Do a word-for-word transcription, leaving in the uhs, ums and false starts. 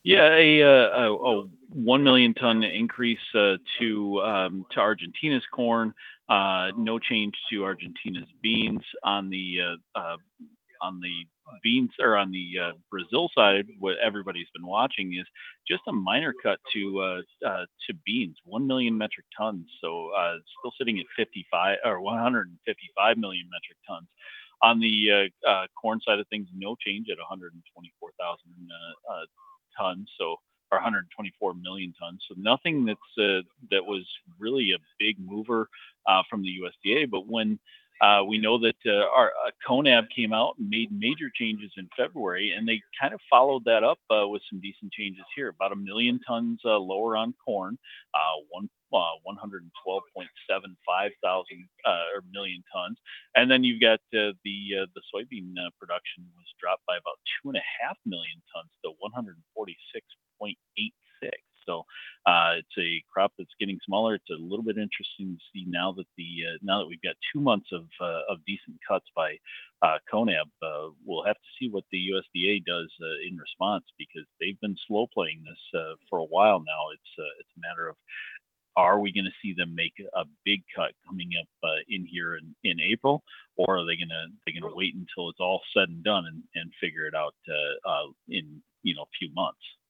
Yeah, a, uh, a, a one million ton increase uh, to um, to Argentina's corn. Uh, no change to Argentina's beans on the uh, uh, on the beans or on the uh, Brazil side. What everybody's been watching is just a minor cut to uh, uh, to beans, one million metric tons. So uh, still sitting at fifty-five or one hundred fifty-five million metric tons. On the uh, uh, corn side of things, no change at one hundred twenty-four thousand uh, uh, tons. So or one hundred twenty-four million tons. So nothing that's uh, that was really a big mover uh, from the U S D A. But when uh, we know that uh, our uh, CONAB came out and made major changes in February, and they kind of followed that up uh, with some decent changes here. About a million tons uh, lower on corn, uh, one uh, one hundred twelve point seven five thousand uh, or million tons, and then you've got uh, the uh, the soybean uh, production was dropped by about two and a half million tons to one hundred forty-six point eight six. So uh, it's a crop that's getting smaller. It's a little bit interesting to see now that the uh, now that we've got two months of uh, of decent cuts by uh, CONAB. Uh, we'll have to see what the U S D A does uh, in response because they've been slow playing this uh, for a while now. It's uh, it's a matter of are we going to see them make a big cut coming up uh, in here in, in April, or are they going to they going to wait until it's all said and done and, and figure it out uh, uh, in you know a few months?